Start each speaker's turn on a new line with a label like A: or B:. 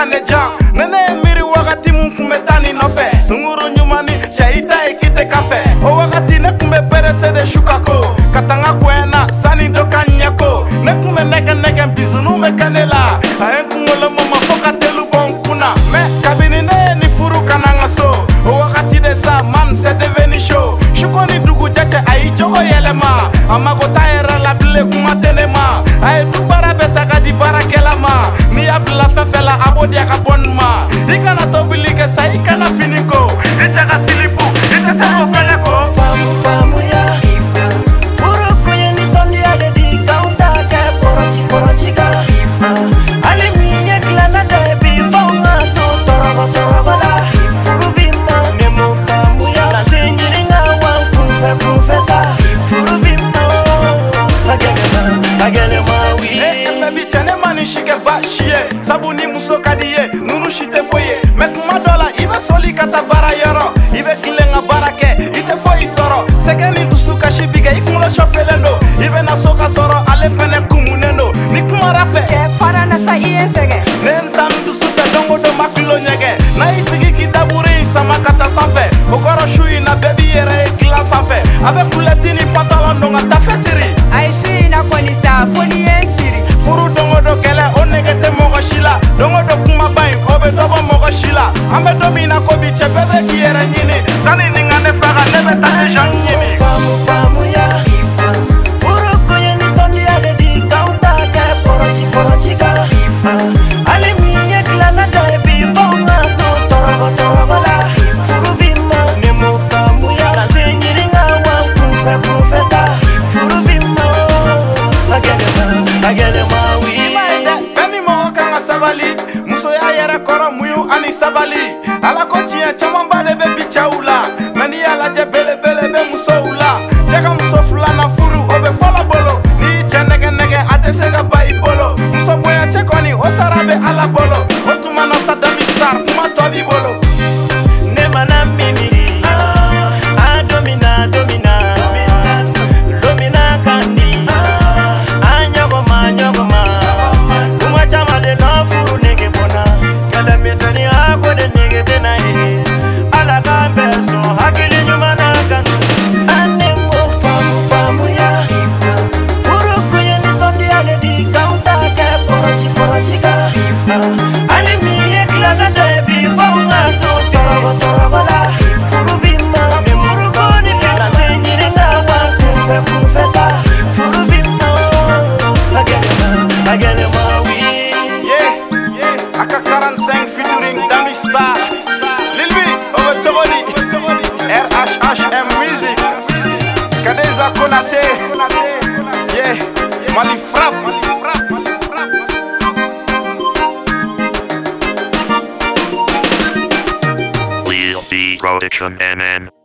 A: nejan nene miri wakati mun kun bɛ taa ni nɔfɛ sunguru ɲumani cɛ i ta ye k'i tɛ kafɛ o wagati ne kun bɛ perese de sukako ka tanga koyana sani dɔ ka ɲɛko ne kun bɛ nɛgɛ bisunu bɛ kɛ ne la a ye n kunkolo mama fo ka telu bɔ n kunna mɛ kabini ne ye ni furu kana n ka so o wagati de sa man c'est devenu chaud suko ni dugu jɛcɛ a y'i jogo yɛlɛma a mago t'a yɛrɛ la bilen kuma tɛ ne ma a ye du baara bɛɛ ta ka di baarakɛla ma n'i y'a bila fɛn fɛn la a b'o di a ka bɔ nin ma i kana tobili kɛ sa i kana fini ko i cɛ ka silipu i tɛ se k'o fɛnɛ ko
B: faamuya furu kun ye nisɔndiya de di k'anw ta kɛ kɔrɔci kan hali min ye tilana dɔ ye bi f'anw ka to tɔrɔgɔ la furu bi ma ne m'o faamuya la tɛ ɲininka wa kunfɛ ta furu bi ma a gɛlɛma wi
A: fɛn bi cɛ ne ma ni si kɛ baasi ye sabu ni muso ka di ye nunu si tɛ foyi ye mɛ kuma dɔ la i bɛ sɔli ka taa baara yɔrɔ i bɛ tilen ka baara kɛ i tɛ foyi sɔrɔ sɛgɛ ni dusu kasi bi kɛ i kunkolo sɔfelen do i bɛ na so ka sɔrɔ ale fɛnɛ kumunen do ni kumara fɛ
C: cɛ fara na sa i ye sɛgɛn
A: ne n ta n dusu fɛ don o don ma kilo ɲɛgɛn n'a y'i sigi k'i daburu in sama ka taa sanfɛ o kɔrɔ su in na bɛɛ b'i yɛrɛ ye dilan sanfɛ a bɛ kulɛti ni pantalon don ka tafe siri
C: a ye su in na kɔni sa fo ni ye siri
A: furu don o don kɛlɛ o nɛgɛ tɛ mɔgɔ si la don o don kumaba in o bɛ dɔ bɔ mɔgɔ si la an bɛ don min na ko bi cɛ bɛɛ bɛ k'i yɛrɛ ɲini sani nin ka ne faga ne bɛ taa dejan ɲini
B: faamuya furu kun ye nisɔndiya de di k'anw ta kɛ kɔrɔci kan hali min ye tilana dɔ ye bi f'anw ka to tɔrɔgɔ la furu bi ma ne m'o faamuya la tɛ ɲininka wa kunfɛ ta furu bi ma a gɛlɛma wi
A: fɛn min mɔgɔ kan ka sabali musoya yɛrɛ kɔrɔ muɲu ani sabali ala ko tiɲɛ camanba de bɛ bi cɛw la mɛ n'i y'a lajɛ belebele bɛ musow la cɛ ka muso filanan furu o bɛ fɔlɔ bolo n'i y'i cɛ nɛgɛ a tɛ se ka ba i bolo muso bonya cɛ kɔni o sara bɛ ala bolo o tuma na Sadami Star kuma tɔ b'i bolo
B: ne mana min miiri a domina kan di a ɲɔgɔnma kuma caman de nɔ furu nege bɔnna kɛlɛ misɛnniya ko de nege tɛna ye ala k'an bɛɛ sɔn hakili ɲuman na kanu an ne m'o faamuya furu kun ye nisɔndiya de di k'anw ta kɛ kɔrɔci kan hali min ye tilana dɔ ye bi f'anw ka to tɔrɔgɔ la furu bi ma muru ni la tɛ ɲininka wa kunfɛ ta furu bi ma a gɛlɛma wi
A: a ka 45 featuring Dami Star Lil B o bɛ cogo di RHHM Music Kadeza Konate Mali Frap
D: Lil B Production NN